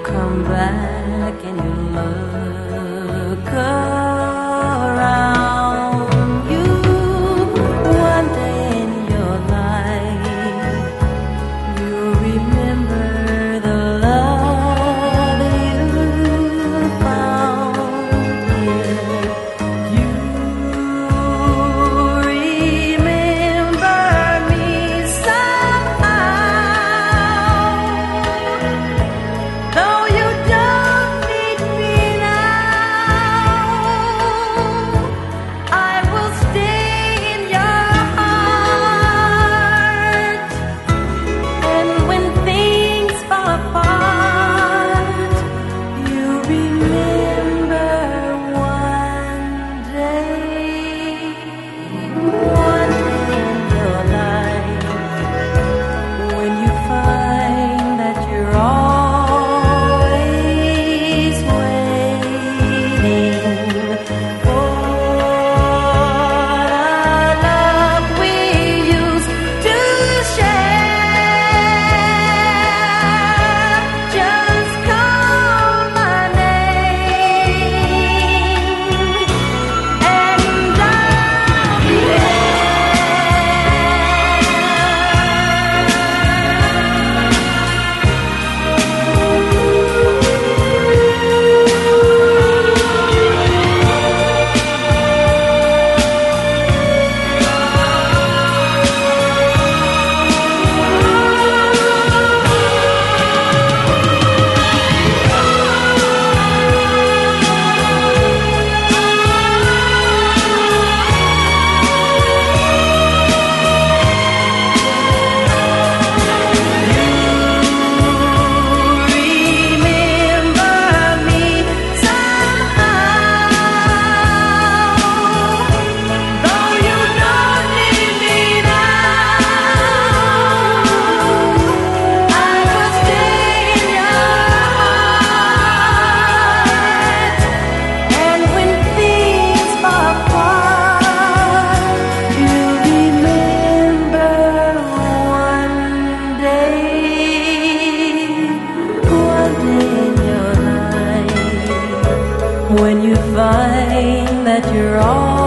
come back and you look around you one day in your life, you remember the love you found here. You remember me somehow, though you don't need me now. I will stay in your heart, and when things fall apart, you remember one day in your life, when you find that you're always waiting for the love we used to share. Just call my name, and I'll be remember me somehow, though you don't need me now. I will stay in your heart, and when things fall apart, you remember one day in your life, when you find that you're all